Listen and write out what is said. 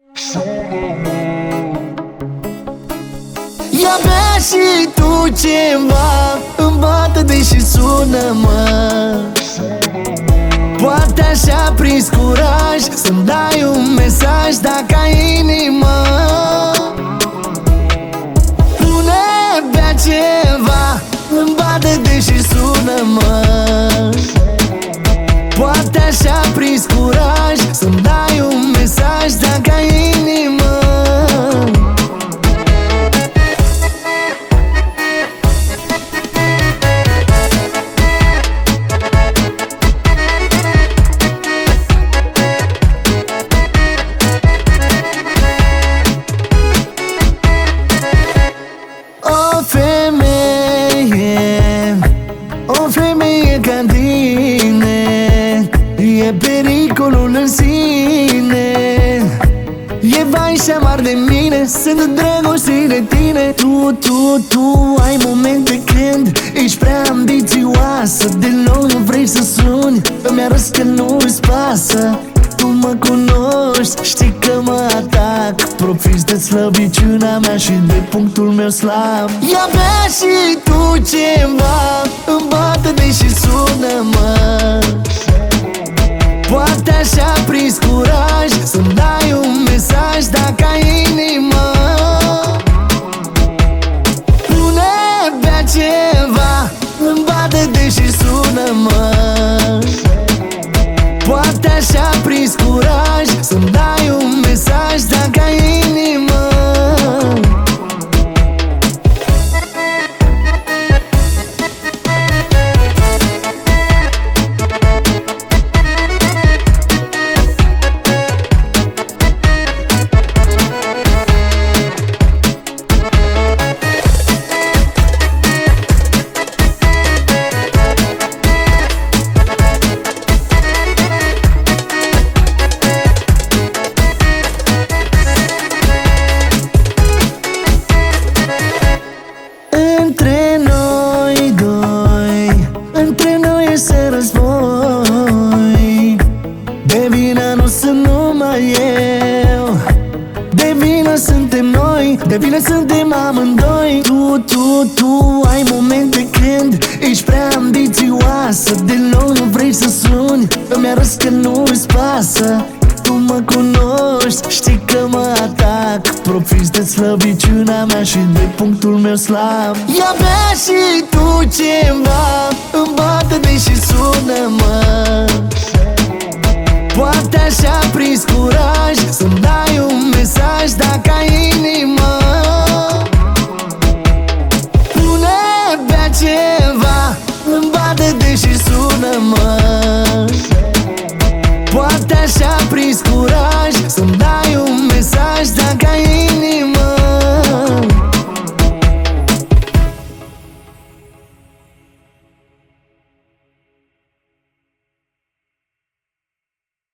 Ia bea și tu ceva, îmi bată deși sună-mă. Poate așa prins curaj să-mi dai un mesaj dacă ai inimă. Pune bea ceva, îmi bată deși sună-mă. Poate așa prins curaj să-mi dai un mesaj dacă ai inimă. O femeie ca tine e pericolul în sine. E vai și amar de mine, sunt îndrăgostit de tine. Tu ai momente când ești prea ambițioasă. Deloc nu vrei să suni, îmi arăți că nu-ți pasă. Tu mă cunoști, știi că mă atac. Profiți de slăbiciunea mea și de punctul meu slab. Ia bea și tu ceva, îmi bată deși sună-mă. Poate așa prins curaj să-mi dai un mesaj dacă ai inimă. Pune bea ceva, îmi bată deși sună-mă. Poate așa prins curaj să-mi dai un mesaj dacă ai inimă. Între noi este război. De vină nu sunt numai eu, de vină suntem noi, de vină suntem amândoi. Tu ai momente când ești prea ambițioasă. Deloc nu vrei să suni, îmi arăți că nu-ți pasă. Tu mă cunoști, știi că mă atac. Profiți de slăbiciunea mea și de punctul meu slab. Ia bea și tu ceva, îmi bată deși sună-mă. Poate așa prins curaj să-mi dai un mesaj dacă ai inimă. Pune bea ceva, îmi bată deși sună-mă. Poate așa prins curaj să-mi dai